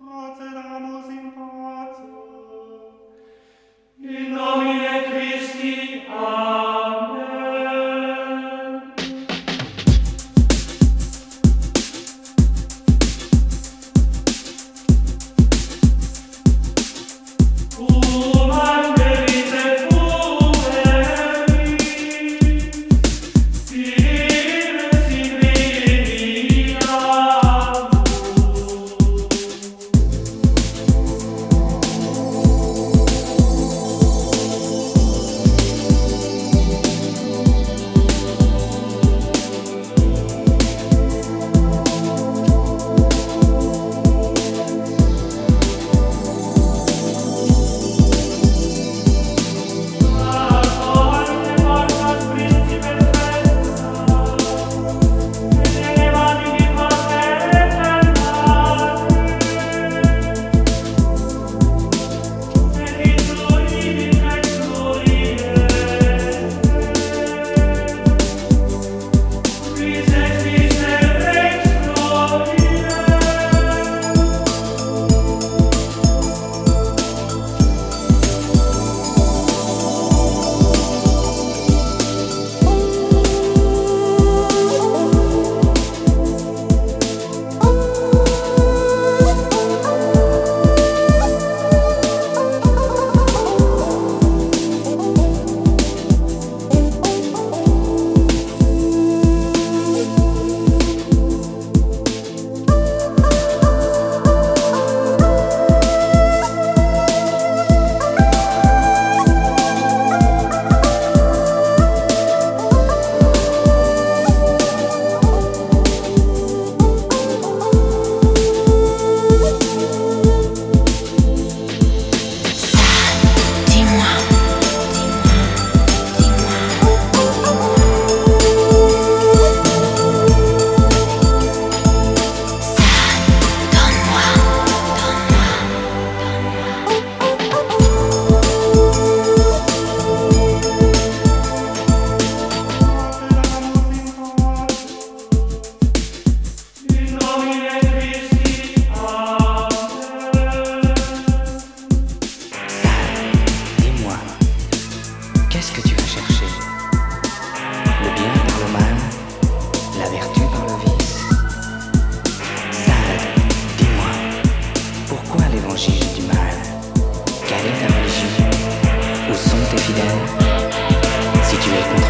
Procediamus in pace. In nomine Christi. Amen. Cum ad verite pueri, Spiritus Divinamus. Qu'est-ce que tu vas chercher? Le bien par le mal, la vertu par le vice. Sade, dis-moi, pourquoi l'évangile du mal? Quelle est ta religion? Où sont tes fidèles? Si tu es